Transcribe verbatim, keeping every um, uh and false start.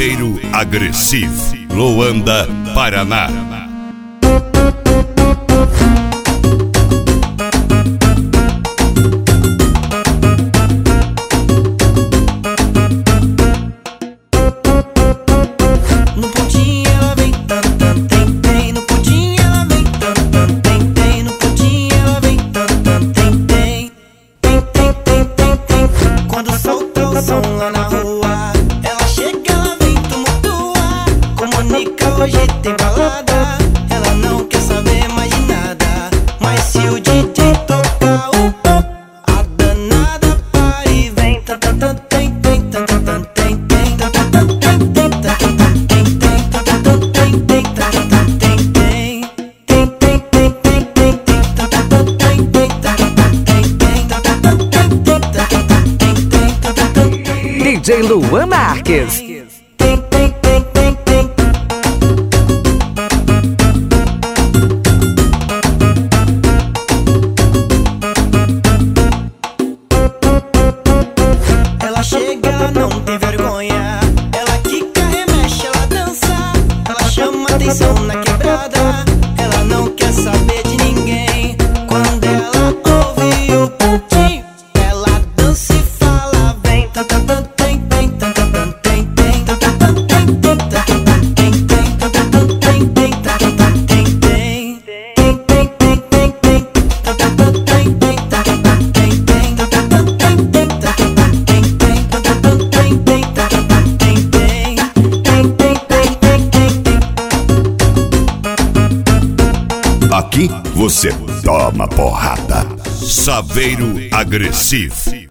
Saveiro Agressivo, Loanda, Paraná. No pudim ela vem tan tan tem tem, no pudim ela vem tan tan tem tem, no pudim ela vem tan tan tem tem, tem tem tem tem tem. Quando solta o som lá na rua, ela chega, ela vem tumultua. Comunica, hoje tem balada, ela não quer saber mais de nada. Mas se o D J tocar o pop, a danada para e vem tan tan tan tem tem, tan tan tan tem tem, tan tan tan tem tem, tan tan tan tem tem, tan tan tan tem tem, tan tan tan tem tem, tem tem tem tem tem tem, tan tan tan tem tem, tan tan tan tem tem, tan tan tan tem tem, tan tan tan tem tem, tan tan tan D J Luan Marques. tem tem tem tem tem. Ela chega, ela não tem vergonha, ela quica, remexe, ela dança, ela chama atenção na quebrada, ela não quer saber de ninguém. Quando ela ouve o pudim, ela dança e fala vem tan tan tan tem tem, tan tan tan tem tem, tan tan tan tem tem, tan tan tan tem tem, tan tan tan tem tem, tan tan tan tem tem, tem tem tem tem tem, tan tan tan tem tem, tan tan tan tem tem, tan tan tan tem tem, tan tan tan tem tem, tan tan tan tem tem, tan tan tan tem tem, tem tem tem tem tem tem. Aqui você toma porrada. Saveiro Agressivo.